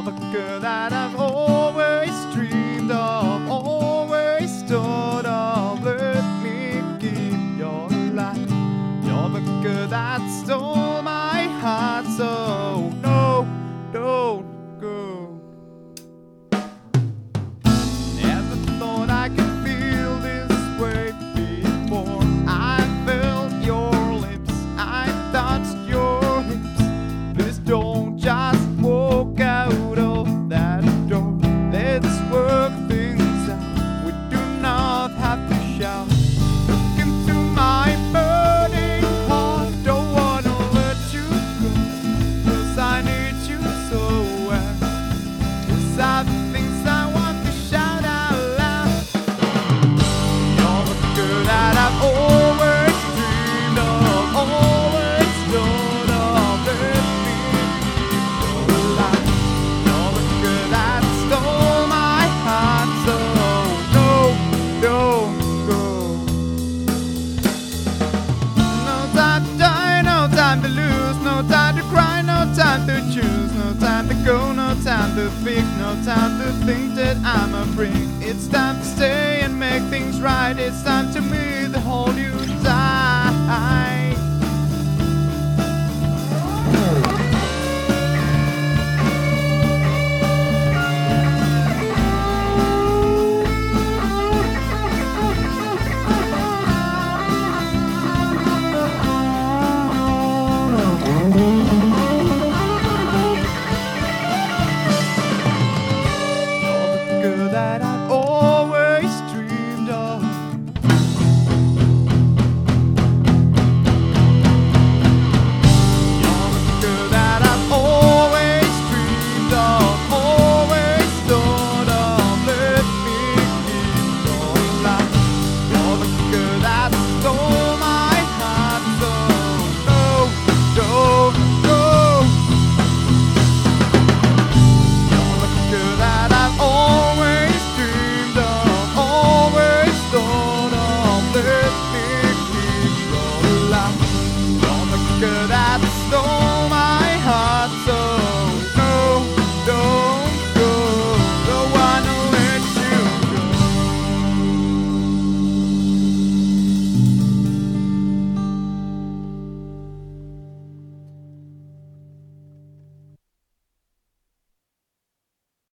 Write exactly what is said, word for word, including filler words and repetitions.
the girl that I've always dreamed of, always thought of. Let me keep your light. You're the girl that stole my heart, so no, don't go. Never thought I could feel this way before. I felt your lips, I touched your hips. Please don't just walk out of that door. Let's work things out. We do not have to shout. Look into my burning heart. Don't wanna let you go, 'cause I need you so well. These are the things I want to shout out loud. You're the girl that I've always dreamed of, always thought of. Let me keep your light. You're the girl that stole my heart, so no, don't go. No time to die, no time to lose, no time to cry, no time to choose, no time to go, no time to think, no time to think that I'm a freak. It's time to stay and make things right. It's time to me to hold you tight. You're the girl that I've always dreamed of. You're the girl that I've always dreamed of, always thought of. Let me keep your light. You're the girl that stole my heart, so no, don't go. You're the girl that I've always dreamed of, always thought of. Let me